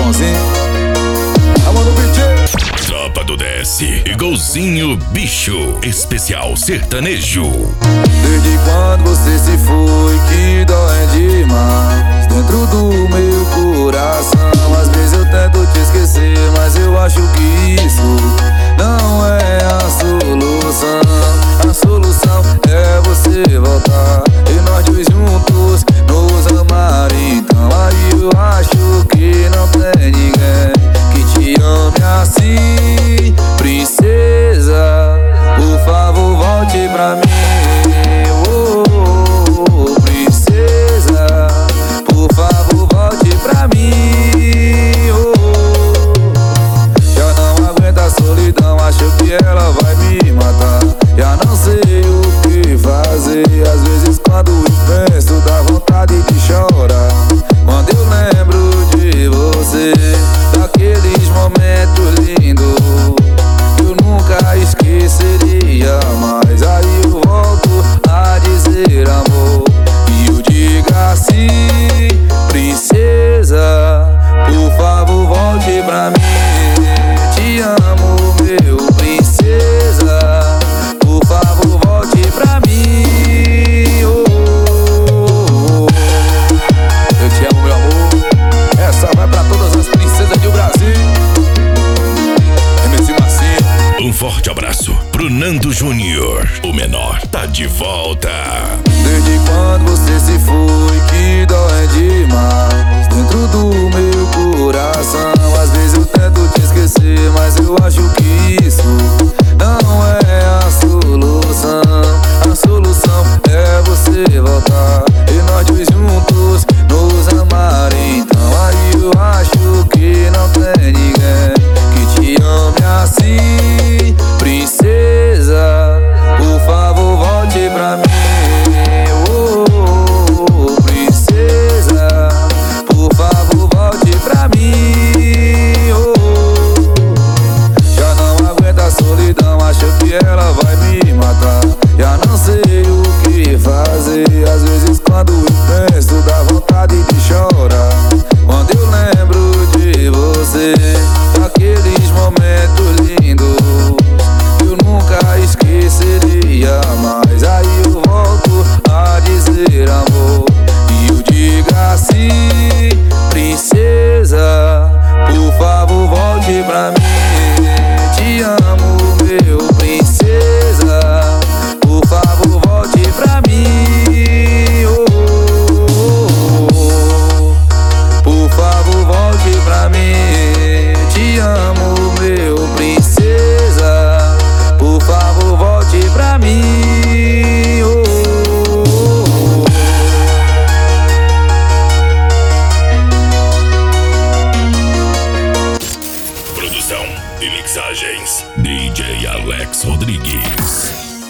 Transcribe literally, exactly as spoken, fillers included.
bonzinho. Amor no beat. Tropa do D S, igualzinho bicho, especial sertanejo. Desde quando você se foi que dói demais dentro do meu coração. Às vezes eu tento te esquecer, mas eu acho que isso não é a solução. A solução é você voltar e nós dois juntos nos amar. Então aí eu acho que não tem ninguém que te ame assim, princesa. Por favor, volte pra mim. Oh, oh, oh, princesa, por favor, volte pra mim. Oh, oh. Já não aguento a solidão, acho que ela vai me matar. Já não sei o que fazer. Às vezes quando eu penso dá vontade de chorar. Quando eu lembro de você, daqueles momentos lindos eu nunca esqueceria mais. Aí eu volto a dizer amor, e eu digo assim, princesa, por favor volte pra mim. Te amo, meu princesa, por favor volte pra mim. Oh, oh, oh. Eu te amo, meu amor. Essa vai pra todas as princesas do Brasil. M C Marcinho. Um forte abraço pro Nando Júnior, o menor tá de volta. Desde quando você se foi que dói demais dentro do meu coração. Às vezes eu tento te esquecer, mas eu acho que isso não é a solução.